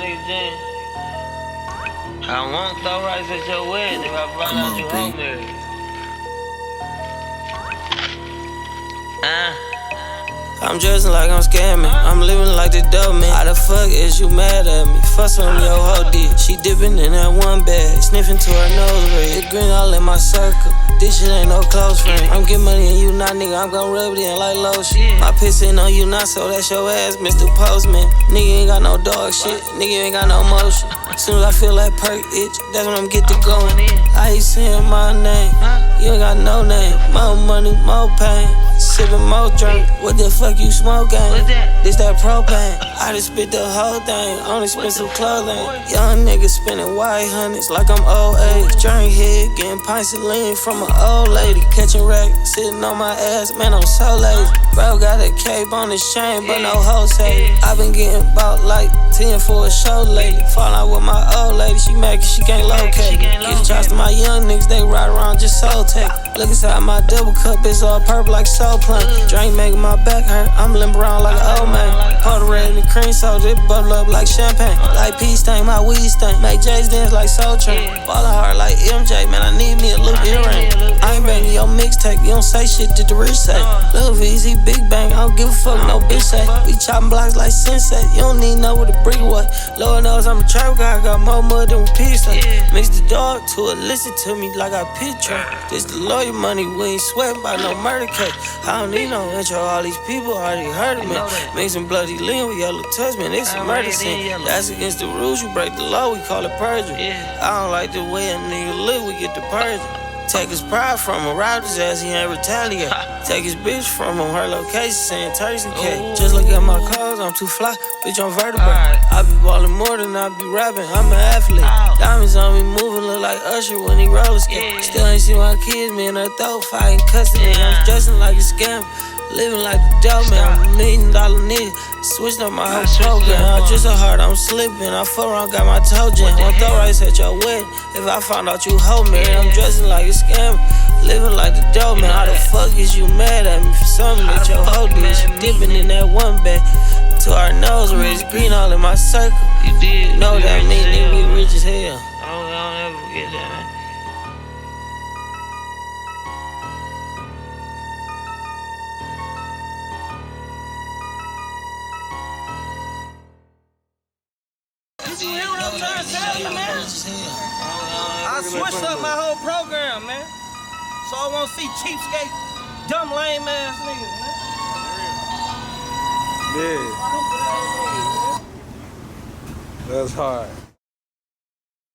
nigga James. I won't throw rice at your wedding if I find out you home married. I'm dressing like I'm scamming. I'm living like the dope man. How the fuck is you mad at me? Fuck some of your hoe did. She dipping in that one bag, sniffing to her nose red. It green all in my circle. This shit ain't no close friend. I'm getting money and you not, nigga. I'm gon' rub it in like lotion. My piss ain't on you not, so that's your ass, Mr. Postman. Nigga ain't got no dog shit. Nigga ain't got no motion. Soon as I feel that perk itch, that's when I'm get to going. I ain't saying my name. You ain't got no name. More money, more pain. Sippin' more drink. What the fuck you smoking? This that propane. I just spit the whole thing. Only spent some clothing. Young niggas spending white hundreds like I'm old age. Drink head, getting pints of lean from an old lady. Catching rack, sitting on my ass. Man, I'm so lazy. Bro got a cape on his chain, but no wholesale. I been getting bought like 10 for a show lately. Fall out with my old lady. She mad cause she can't locate. Get the shots to my young niggas. They ride around just soul tech. Look inside my double cup. It's all purple like soul plane. Drink making my back hurt. I'm limp around like an old man. Pour the red and the cream soda, it bubble up like champagne. Like pea stain, my weed stain. Make J's dance like Soul Train. Ballin' hard like MJ, man, I need me a loop earring. I ain't banging your mixtape, you don't say shit that the rich say. Lil VZ, Big Bang, I don't give a fuck, no bitch say. We chopping blocks like Sensei, you don't need know what a brick was. Lord knows I'm a trap guy, got more mud than pizza. Mix the dog to it, listen to me like I picture. This the lawyer money, we ain't sweating by no murder case. I don't need no intro, all these people already heard of me. Mixing bloody lean with yellow touch, man, it's a murder scene. That's against the rules, you break the law, we call it perjury. I don't like the way a nigga look, we get the purging. Take his pride from him, rob his ass, he ain't retaliate. Take his bitch from him, her location saying Turks and K. Just look at my clothes, I'm too fly, bitch, I'm vertebrae. I be ballin' more than I be rapping, I'm an athlete. Diamonds on me moving, look like Usher when he roller skate. Still ain't seen my kids, me in her throat, fighting custody. I'm dressing like a scam. Living like the dope man, I'm $1 million nigga. Switched up my whole program. I just so hard, I'm slipping. I fuck around, got my toe jammed. Won't throw rice at your wedding. If I found out you hoe married, I'm dressing like a scammer. Living like the dope man. How the fuck is you mad at me for something that your hoe did? She dipping in that one bag. To our nose, red green all in my circle. You know that mean nigga, we rich as hell. I don't ever forget that, man. You hear what I'm trying to tell you, man? I switched up my whole program, man. So I won't see cheapskate, dumb, lame ass niggas, man. Yeah. That's hard.